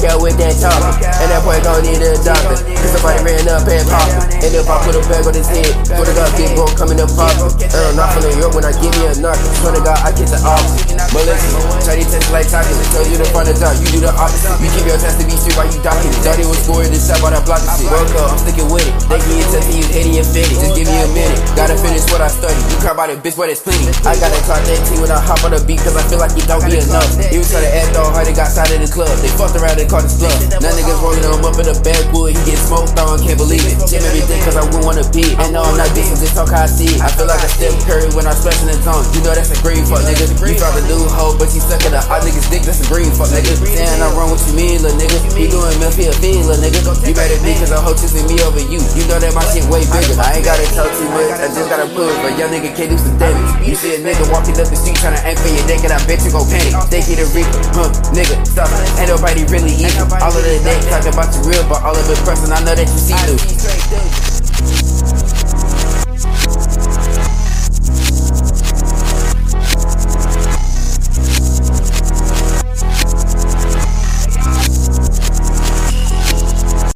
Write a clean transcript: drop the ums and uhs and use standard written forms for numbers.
out with that chopper. And that boy gon' need a doctor, cause somebody ran up and popped him. And if I put a bag on his head, swear to God, big bro coming up poppin'. Not from New York when I give me a knock. Swear to God, I get the office. But listen, Shawty tastes like chocolate. Tell you to front the job, you do the opposite. You keep your test to be straight while you docking it. Shawty was scoring this shot while I block the shit. Woke up, I'm sticking with it. They give you a test and you hating and fitted. Just give me a minute. Gotta finish what I studied. You cry about it, bitch, but it's plenty. I gotta clock that T when I hop on the beat, cause I feel like it don't be enough. You try to act all hard, they got side of the club. They fucked around and caught his bluff. Now niggas rolling them up in the backwood. He get smoked on, can't believe it. Jam everything cause I wouldn't wanna be. And no, I'm not bitching, just talk how I see it. I feel like a Steph Curry when I splash in the zone. You know that's a green fuck, nigga. You found a new hoe, but you stuck in the hot nigga's dick, that's a green fuck, nigga. Saying I'm wrong, what you mean, little nigga? You doing milk, he a fiend, little nigga. You better be cause I hope choosing me over you. You know that my shit way bigger. I ain't gotta talk too much, I just gotta push, but young nigga can't do some damage. You see a nigga walking up the street tryna aim for your dick, and I bet you gon' panic. Think he the reaper, nigga, stop. Ain't nobody really evil. All of the day talking about you real, but all of it person, I know that you see through.